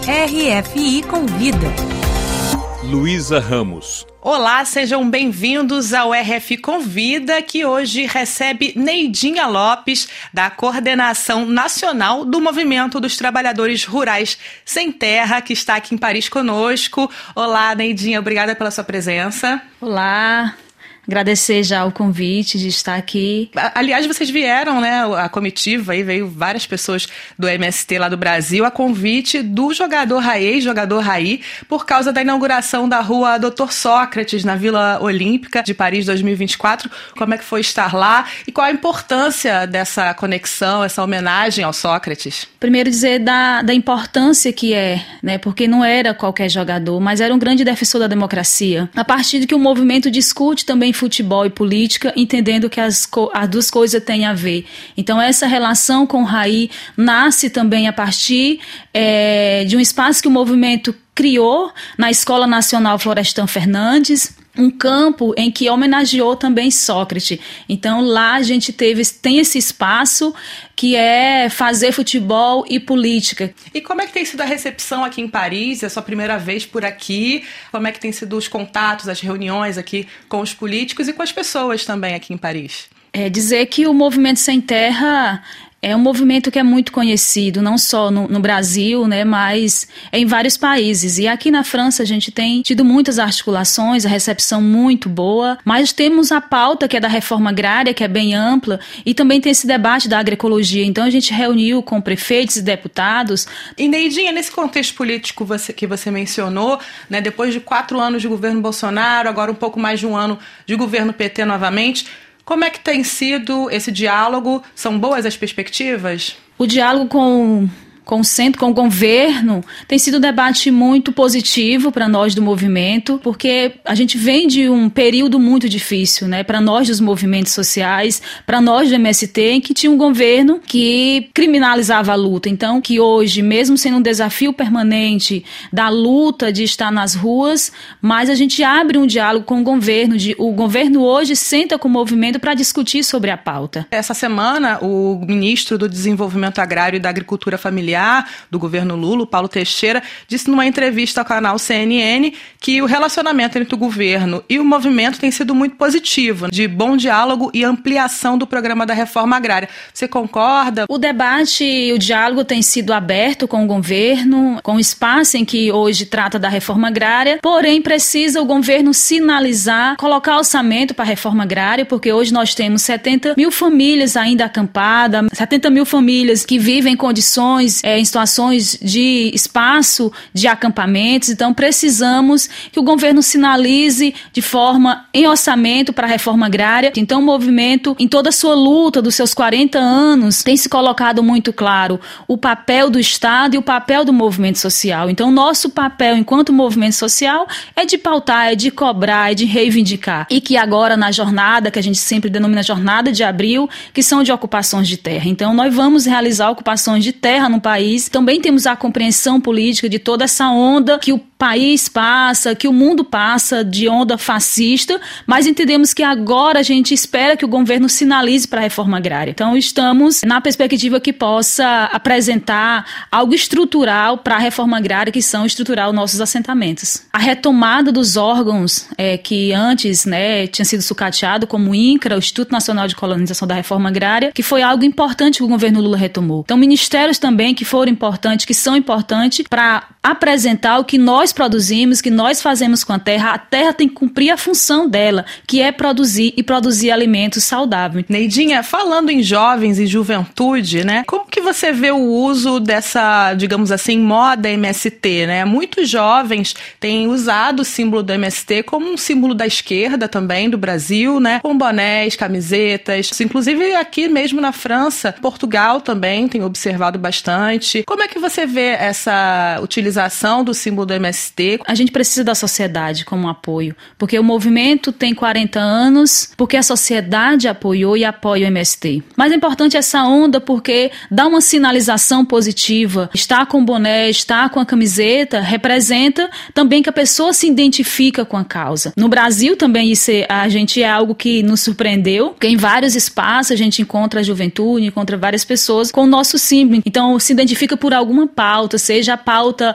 RFI Convida. Luísa Ramos. Olá, sejam bem-vindos ao RFI Convida, que hoje recebe Neidinha Lopes, da Coordenação Nacional do Movimento dos Trabalhadores Rurais Sem Terra, que está aqui em Paris conosco. Olá, Neidinha, obrigada pela sua presença. Olá. Agradecer já o convite de estar aqui. Aliás, vocês vieram, né? A comitiva, aí veio várias pessoas do MST lá do Brasil, a convite do jogador Raí, por causa da inauguração da rua Dr. Sócrates, na Vila Olímpica de Paris 2024. Como é que foi estar lá e qual a importância dessa conexão, essa homenagem ao Sócrates? Primeiro dizer da importância que é, né? Porque não era qualquer jogador, mas era um grande defensor da democracia. A partir de que o movimento discute também futebol e política, entendendo que as duas coisas têm a ver. Então, essa relação com o Raí nasce também a partir de um espaço que o movimento criou na Escola Nacional Florestan Fernandes, um campo em que homenageou também Sócrates. Então lá a gente tem esse espaço que é fazer futebol e política. E como é que tem sido a recepção aqui em Paris? É a sua primeira vez por aqui? Como é que tem sido os contatos, as reuniões aqui com os políticos e com as pessoas também aqui em Paris? Dizer que o Movimento Sem Terra é um movimento que é muito conhecido, não só no Brasil, né, mas em vários países. E aqui na França a gente tem tido muitas articulações, a recepção muito boa, mas temos a pauta que é da reforma agrária, que é bem ampla, e também tem esse debate da agroecologia. Então a gente reuniu com prefeitos e deputados. E Neidinha, nesse contexto político que você mencionou, né, depois de 4 anos de governo Bolsonaro, agora um pouco mais de 1 ano de governo PT novamente, como é que tem sido esse diálogo? São boas as perspectivas? O diálogo com o centro, com o governo, tem sido um debate muito positivo para nós do movimento, porque a gente vem de um período muito difícil, né, para nós dos movimentos sociais, para nós do MST, em que tinha um governo que criminalizava a luta. Então, que hoje, mesmo sendo um desafio permanente da luta de estar nas ruas, mas a gente abre um diálogo com o governo. O governo hoje senta com o movimento para discutir sobre a pauta. Essa semana, o ministro do Desenvolvimento Agrário e da Agricultura Familiar do governo Lula, Paulo Teixeira, disse numa entrevista ao canal CNN que o relacionamento entre o governo e o movimento tem sido muito positivo, de bom diálogo e ampliação do programa da reforma agrária. Você concorda? O debate e o diálogo tem sido aberto com o governo, com o espaço em que hoje trata da reforma agrária, porém precisa o governo sinalizar, colocar orçamento para a reforma agrária, porque hoje nós temos 70 mil famílias ainda acampadas, 70 mil famílias que vivem em condições em situações de espaço de acampamentos. Então precisamos que o governo sinalize de forma em orçamento para a reforma agrária. Então o movimento, em toda a sua luta dos seus 40 anos, tem se colocado muito claro o papel do Estado e o papel do movimento social. Então nosso papel enquanto movimento social é de pautar, é de cobrar, é de reivindicar. E que agora na jornada, que a gente sempre denomina Jornada de Abril, que são de ocupações de terra. Então nós vamos realizar ocupações de terra no país. Também temos a compreensão política de toda essa onda que o país passa, que o mundo passa de onda fascista, mas entendemos que agora a gente espera que o governo sinalize para a reforma agrária. Então estamos na perspectiva que possa apresentar algo estrutural para a reforma agrária, que são estruturar os nossos assentamentos. A retomada dos órgãos que antes, né, tinha sido sucateado, como o INCRA, o Instituto Nacional de Colonização da Reforma Agrária, que foi algo importante que o governo Lula retomou. Então ministérios também que foram importantes, que são importantes para apresentar o que nós produzimos, que nós fazemos com a terra tem que cumprir a função dela, que é produzir e produzir alimentos saudáveis. Neidinha, falando em jovens e juventude, né? Como que você vê o uso dessa, digamos assim, moda MST, né? Muitos jovens têm usado o símbolo do MST como um símbolo da esquerda também do Brasil, né? Com bonés, camisetas, inclusive aqui mesmo na França, Portugal também tem observado bastante. Como é que você vê essa utilização do símbolo do MST? A gente precisa da sociedade como apoio, porque o movimento tem 40 anos, porque a sociedade apoiou e apoia o MST. Mas é importante essa onda porque dá uma sinalização positiva. Estar com o boné, estar com a camiseta, representa também que a pessoa se identifica com a causa. No Brasil também isso é algo que nos surpreendeu, porque em vários espaços a gente encontra a juventude, encontra várias pessoas com o nosso símbolo. Então se identifica por alguma pauta, seja a pauta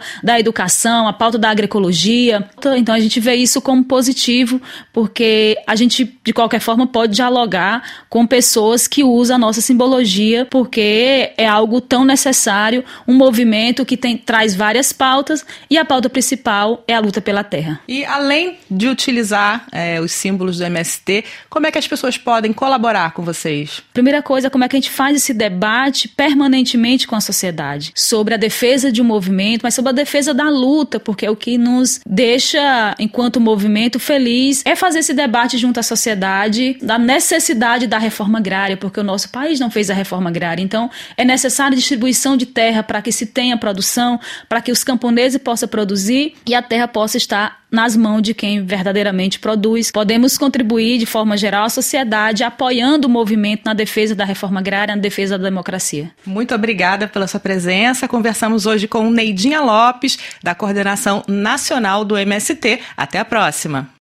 da educação, a pauta da agroecologia. Então a gente vê isso como positivo, porque a gente, de qualquer forma, pode dialogar com pessoas que usam a nossa simbologia, porque é algo tão necessário, um movimento que traz várias pautas, e a pauta principal é a luta pela terra. E além de utilizar os símbolos do MST, como é que as pessoas podem colaborar com vocês? Primeira coisa, como é que a gente faz esse debate permanentemente com a sociedade sobre a defesa de um movimento, mas sobre a defesa da luta, porque é o que nos deixa, enquanto movimento, feliz, é fazer esse debate junto à sociedade da necessidade da reforma agrária, porque o nosso país não fez a reforma agrária. Então, é necessária distribuição de terra para que se tenha produção, para que os camponeses possam produzir e a terra possa estar nas mãos de quem verdadeiramente produz. Podemos contribuir de forma geral à sociedade, apoiando o movimento na defesa da reforma agrária, na defesa da democracia. Muito obrigada pela sua presença. Conversamos hoje com Neidinha Lopes, da Coordenação Nacional do MST. Até a próxima.